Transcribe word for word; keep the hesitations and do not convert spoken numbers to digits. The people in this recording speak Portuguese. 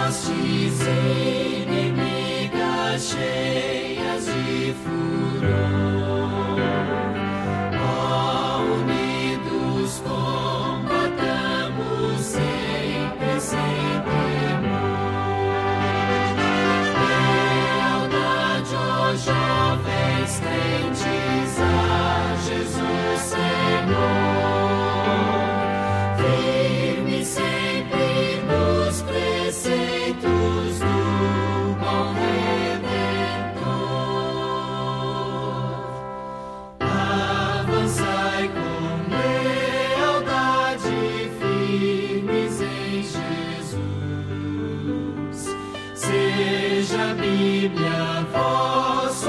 Hostes inimigas cheias de furor, ó, unidos combatamos sempre, sem temor. Lealdade, ó jovens crentes, a Jesus Senhor. Preceitos do bom Redentor, avançai com lealdade, firmes em Jesus. Seja a Bíblia vosso